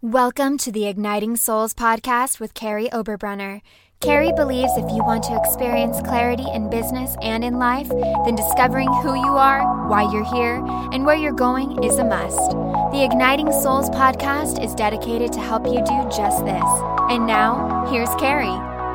Welcome to the Igniting Souls podcast with Carrie Oberbrunner. Carrie believes if you want to experience clarity in business and in life, then discovering who you are, why you're here, and where you're going is a must. The Igniting Souls podcast is dedicated to help you do just this. And now, here's Carrie.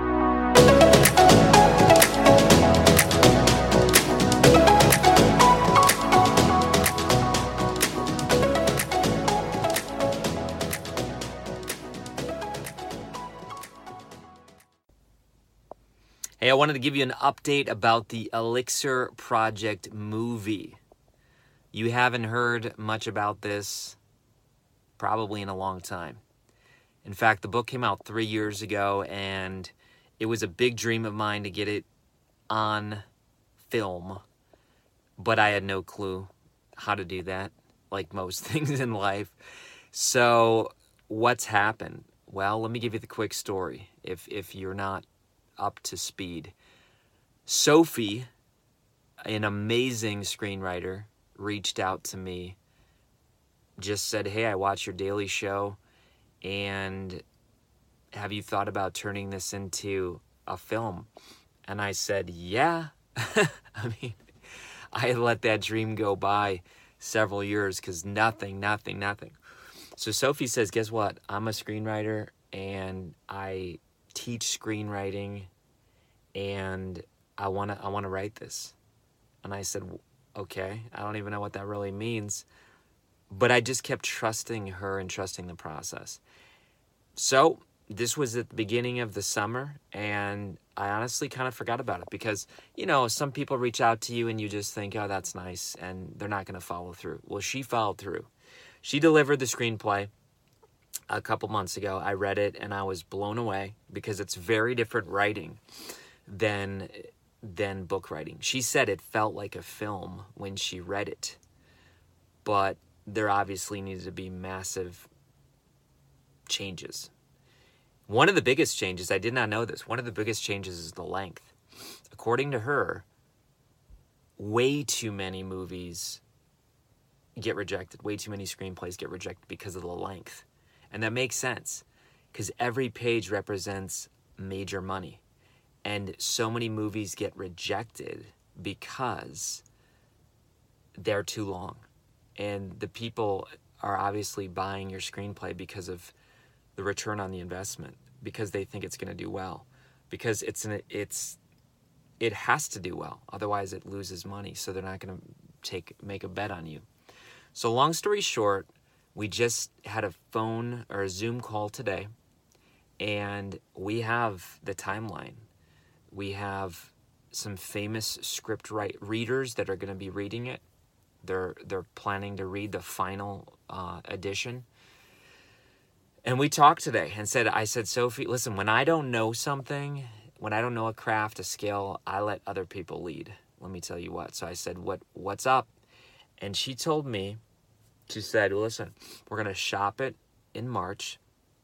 Hey, I wanted to give you an update about the Elixir Project movie. You haven't heard much about this probably in a long time. In fact, the book came out 3 years ago, and it was a big dream of mine to get it on film, but I had no clue how to do that, like most things in life. So what's happened? Well, let me give you the quick story if you're not up to speed. Sophie, an amazing screenwriter, reached out to me, just said, "Hey, I watch your daily show, and have you thought about turning this into a film?" And I said, yeah. I mean, I had let that dream go by several years because nothing. So Sophie says, guess what? I'm a screenwriter, and I teach screenwriting, and I want to write this. And I said, okay, I don't even know what that really means, but I just kept trusting her and trusting the process. So this was at the beginning of the summer, and I honestly kind of forgot about it because, you know, some people reach out to you and you just think, oh, that's nice, and they're not going to follow through. Well, she followed through. She delivered the screenplay a couple months ago. I read it and I was blown away because it's very different writing than book writing. She said it felt like a film when she read it, but there obviously needed to be massive changes. One of the biggest changes, I did not know this, one of the biggest changes is the length. According to her, way too many movies get rejected. Way too many screenplays get rejected because of the length. And that makes sense because every page represents major money. And so many movies get rejected because they're too long. And the people are obviously buying your screenplay because of the return on the investment, because they think it's going to do well, because it has to do well. Otherwise it loses money. So they're not going to make a bet on you. So long story short, we just had a phone or a Zoom call today, and we have the timeline. We have some famous script readers that are going to be reading it. They're planning to read the final edition. And we talked today and I said, Sophie, listen, when I don't know something, when I don't know a craft, a skill, I let other people lead. Let me tell you what. So I said, what's up? And she told me, she said, well, listen, we're going to shop it in March.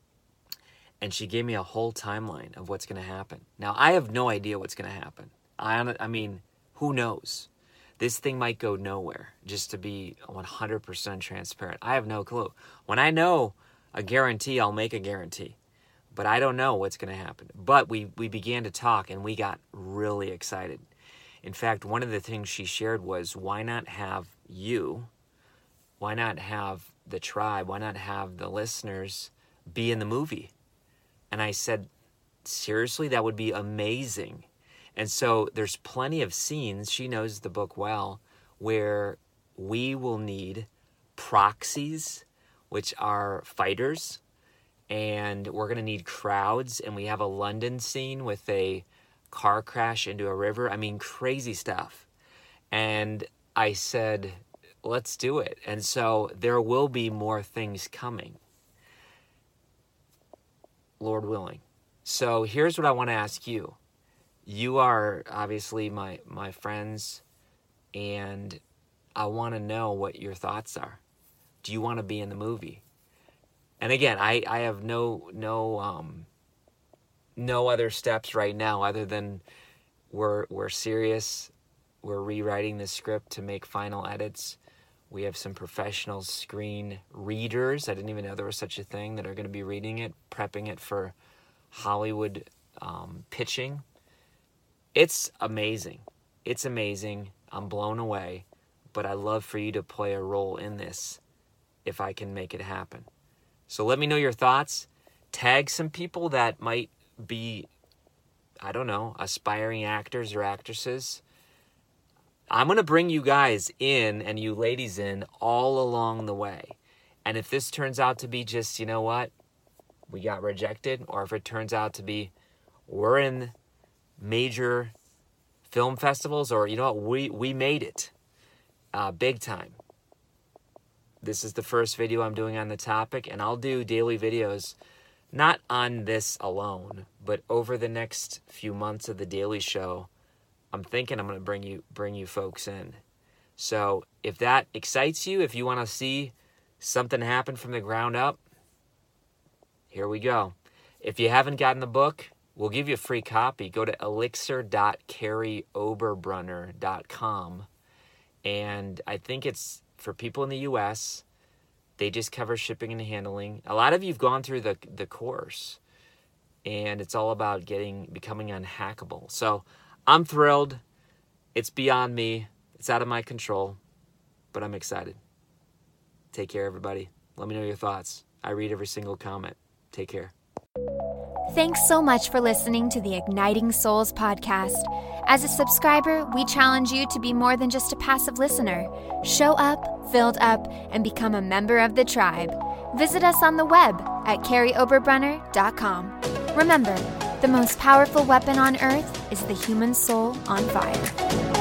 And she gave me a whole timeline of what's going to happen. Now, I have no idea what's going to happen. I mean, who knows? This thing might go nowhere, just to be 100% transparent. I have no clue. When I know a guarantee, I'll make a guarantee. But I don't know what's going to happen. But we began to talk, and we got really excited. In fact, one of the things she shared was, why not have you... Why not have the tribe? Why not have the listeners be in the movie? And I said, seriously, that would be amazing. And so there's plenty of scenes, she knows the book well, where we will need proxies, which are fighters, and we're going to need crowds. And we have a London scene with a car crash into a river. I mean, crazy stuff. And I said, let's do it. And so there will be more things coming, Lord willing. So here's what I want to ask you. You are obviously my friends, and I want to know what your thoughts are. Do you want to be in the movie? And again, I have no other steps right now other than we're serious. We're rewriting the script to make final edits. We have some professional screen readers. I didn't even know there was such a thing that are going to be reading it, prepping it for Hollywood pitching. It's amazing. It's amazing. I'm blown away. But I love for you to play a role in this if I can make it happen. So let me know your thoughts. Tag some people that might be, I don't know, aspiring actors or actresses. I'm going to bring you guys in and you ladies in all along the way. And if this turns out to be just, you know what, we got rejected, or if it turns out to be we're in major film festivals, or you know what, we made it big time. This is the first video I'm doing on the topic, and I'll do daily videos, not on this alone, but over the next few months of the Daily Show. I'm thinking I'm going to bring you folks in. So if that excites you, if you want to see something happen from the ground up, here we go. If you haven't gotten the book, we'll give you a free copy. Go to elixir.carryoberbrunner.com. And I think it's for people in the U.S. They just cover shipping and handling. A lot of you've gone through the course, and it's all about becoming unhackable. So I'm thrilled. It's beyond me. It's out of my control, but I'm excited. Take care, everybody. Let me know your thoughts. I read every single comment. Take care. Thanks so much for listening to the Igniting Souls podcast. As a subscriber, we challenge you to be more than just a passive listener. Show up, filled up, and become a member of the tribe. Visit us on the web at carryoberbrunner.com. Remember, the most powerful weapon on earth is the human soul on fire.